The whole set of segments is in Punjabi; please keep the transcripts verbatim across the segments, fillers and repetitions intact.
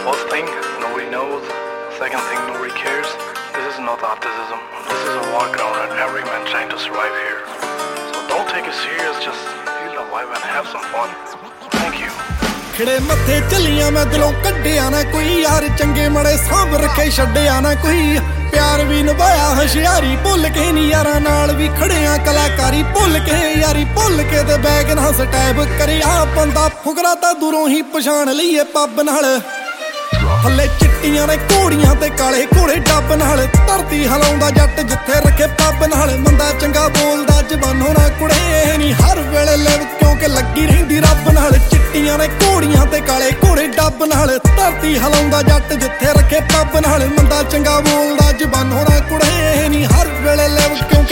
First thing, nobody knows. Second thing, nobody cares. This is not autism. This is a war ground and every man trying to survive here. So don't take it serious, just feel the vibe and have some fun. Thank you. ਖੜੇ ਮੱਥੇ ਚੱਲੀਆਂ ਮੈਂ ਦਿਲੋਂ ਕੱਢਿਆ ਨਾ ਕੋਈ ਯਾਰ, ਚੰਗੇ ਮੜੇ ਸਾਂਭ ਰੱਖੇ ਛੱਡਿਆ ਨਾ ਕੋਈ। ਪਿਆਰ ਵੀ ਨਿਭਾਇਆ ਹੁਸ਼ਿਆਰੀ ਭੁੱਲ ਕੇ ਨੀ, ਯਾਰਾਂ ਨਾਲ ਵੀ ਖੜਿਆ ਕਲਾਕਾਰੀ ਭੁੱਲ ਕੇ। ਯਾਰੀ ਭੁੱਲ ਕੇ ਤੇ ਬੈਗ ਨਾਲ ਸਟੈਪ ਕਰਿਆ, ਬੰਦਾ ਫੁਕਰਾ ਤਾਂ ਦੂਰੋਂ ਹੀ ਪਛਾਣ ਲਈਏ ਪੱਬ ਨਾਲ। ਥੱਲੇ ਚਿੱਟੀਆਂ ਨੇ ਘੋੜੀਆਂ ਤੇ ਕਾਲੇ ਘੋੜੇ ਡੱਬ ਨਾਲ, ਧਰਤੀ ਹਲਾਉਂਦਾ ਜੱਟ ਜਿੱਥੇ ਰੱਖੇ ਪੱਬ ਨਾਲ। ਮੰਦਾ ਚੰਗਾ ਬੋਲਦਾ ਜ਼ਬਾਨੋਂ ਨਾ ਕੁੜੇ ਨੀ, ਹਰ ਵੇਲੇ ਲਿਵ ਕਿਉਂਕਿ ਲੱਗੀ ਰਹਿੰਦੀ ਰੱਬ ਨਾਲ। ਚਿੱਟੀਆਂ ਨੇ ਘੋੜੀਆਂ ਤੇ ਕਾਲੇ ਘੋੜੇ ਡੱਬ ਨਾਲ, ਧਰਤੀ ਹਲਾਉਂਦਾ ਜੱਟ ਜਿੱਥੇ ਰੱਖੇ ਪੱਬ ਨਾਲ। ਮੰਦਾ ਚੰਗਾ ਬੋਲਦਾ ਜ਼ਬਾਨੋਂ ਨਾ ਕੁੜੇ ਨੀ, ਹਰ ਵੇਲੇ ਲਿਵ ਕਿਉਂਕਿ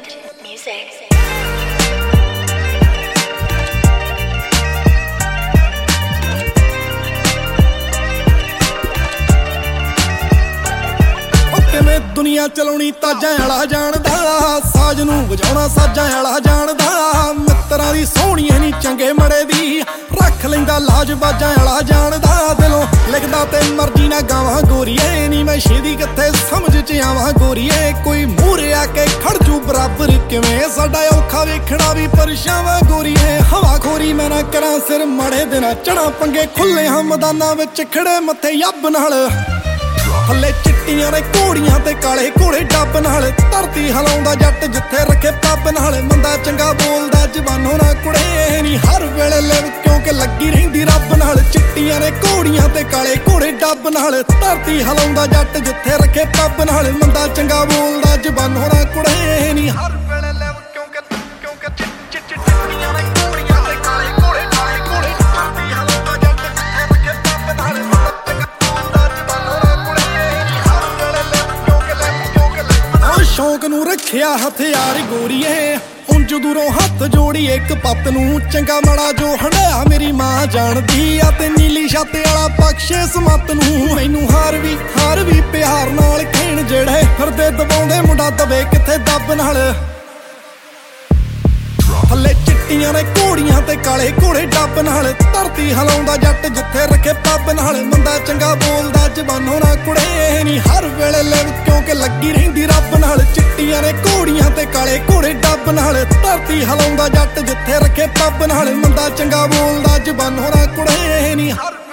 ਕਿਵੇਂ ਦੁਨੀਆ ਚਲਾਉਣੀ ਤਾਜਾਂ ਵਾਲਾ ਜਾਣਦਾ, ਸਾਜ ਨੂੰ ਵਜਾਉਣਾ ਸਾਜਾਂ ਵਾਲਾ ਜਾਣਦਾ। ਮਿੱਤਰਾਂ ਦੀ ਸੋਹਣੀਏ ਨੀ ਚੰਗੇ ਮੜੇ ਦੀ, ਰੱਖ ਲੈਂਦਾ ਲਾਜ ਬਾਜਾਂ ਵਾਲਾ ਜਾਣਦਾ। ਦਿਲੋਂ ਲਿਖਦਾ ਤੇ ਮਰਜ਼ੀ ਨਾ ਗਾਵਾਂ ਗੋਰੀਏ ਨੀ, ਮੈਂ ਛੇਦੀ ਕਿੱਥੇ ਸਮਝ ਚ ਆਵਾਂ ਗੋਰੀਏ। ਕੋਈ ਮੂਹਰੇ ਆ ਕੇ ਖੜਜੂ ਬਰਾਬਰ ਕਿਵੇਂ, ਸਾਡਾ ਔਖਾ ਵੇਖਣਾ ਵੀ ਪਰਛਾਵਾਂ ਗੋਰੀਏ। ਹਵਾ ਖੋਰੀ ਮੈਂ ਨਾ ਕਰਾਂ ਸਿਰ ਮਾੜੇ ਦਿਨਾਂ ਚੜਾ, ਪੰਗੇ ਖੁੱਲੇ ਹਾਂ ਮੈਦਾਨਾਂ ਵਿੱਚ ਖੜੇ ਮੱਥੇ ਯੱਬ ਨਾਲ। ਥੱਲੇ ਚਿੱਟੀਆਂ ਨੇ ਘੋੜੀਆਂ ਤੇ ਕਾਲੇ ਘੋੜੇ ਡੱਬ ਨਾਲ, ਧਰਤੀ ਹਲਾਉਂਦਾ ਜੱਟ ਜਿੱਥੇ ਰੱਖੇ ਪੱਬ ਨਾਲ। ਮੰਦਾ ਚੰਗਾ ਬੋਲਦਾ ਜ਼ਬਾਨੋਂ ਨਾ ਕੁੜੇ ਨੀ, ਹਰ ਵੇਲੇ ਲਿਵ ਕਿਉਂਕਿ ਲੱਗੀ ਰਹਿੰਦੀ ਰੱਬ ਨਾਲ। ਚਿੱਟੀਆਂ ਨੇ ਘੋੜੀਆਂ ਤੇ ਕਾਲੇ ਘੋੜੇ ਡੱਬ ਨਾਲ, ਧਰਤੀ ਹਲਾਉਂਦਾ ਜੱਟ ਜਿੱਥੇ ਰੱਖੇ ਪੱਬ ਨਾਲ। ਮੰਦਾ ਚੰਗਾ ਬੋਲਦਾ ਜ਼ਬਾਨੋਂ ਨਾ ਕੁੜੇ ਨੀ, ਹਰ ਵੇਲੇ ਲਿਵ ਕਿਉਂਕਿ ਕਿਉਂਕਿ ਚਿੱਟੀਆਂ ਨੇ ਘੋੜੀਆਂ ਤੇ ਕਾਲੇ ਘੋੜੇ ਕਾਲੇ ਘੋੜੇ, ਧਰਤੀ ਹਲਾਉਂਦਾ ਜੱਟ ਜਿੱਥੇ ਰੱਖੇ ਪੱਬ ਨਾਲ। ਸ਼ੌਂਕ ਨੂੰ ਰੱਖਿਆ ਹਥਿਆਰ ਗੋਰੀਏ, ਉਂਝ ਦੂਰੋਂ ਹੱਥ ਜੋੜੀ ਇੱਕ ਪੱਤ ਨੂੰ। ਚੰਗਾ ਮਾੜਾ ਜੋ ਹੰਡਿਆ ਮੇਰੀ ਮਾਂ ਜਾਣਦੀ ਆ, ਤੇ ਨੀਲੀ ਛੱਤ ਵਾਲਾ ਬਖਸ਼ੇ ਸਮੱਤ ਨੂੰ। ਮੈਨੂੰ ਹਾਰ ਵੀ ਹਾਰ ਵੀ ਪਿਆਰ ਨਾਲ ਕਹਿਣ, ਜਿਹੜੇ ਫਿਰਦੇ ਦਬਾਉਂਦੇ ਮੁੰਡਾ ਦਵੇ ਕਿੱਥੇ ਦੱਬ ਨਾਲ। ਥੱਲੇ ਚਿੱਟੀਆਂ ਨੇ ਘੋੜੀਆਂ ਤੇ ਕਾਲੇ ਘੋੜੇ ਡੱਬ ਨਾਲ, ਧਰਤੀ ਹਲਾਉਂਦਾ ਜੱਟ ਜਿੱਥੇ ਰੱਖੇ ਪੱਬ ਨਾਲ। ਮੰਦਾ ਚੰਗਾ ਬੋਲਦਾ ਜ਼ਬਾਨੋਂ ਨਾ ਕੁੜੇ ਨੀ, ਹਰ ਵੇਲੇ ਲਿਵ ਕਿਉਂਕਿ ਲੱਗੀ ਰਹਿੰਦੀ ਰੱਬ ਨਾਲ। ਚਿੱਟੀਆਂ ਨੇ ਘੋੜੀਆਂ ਤੇ ਕਾਲੇ ਘੋੜੇ ਡੱਬ ਨਾਲ, ਧਰਤੀ ਹਲਾਉਂਦਾ ਜੱਟ ਜਿੱਥੇ ਰੱਖੇ ਪੱਬ ਨਾਲ। ਮੰਦਾ ਚੰਗਾ ਬੋਲਦਾ ਜ਼ਬਾਨੋਂ ਨਾ ਕੁੜੇ ਨੀ, ਹਰ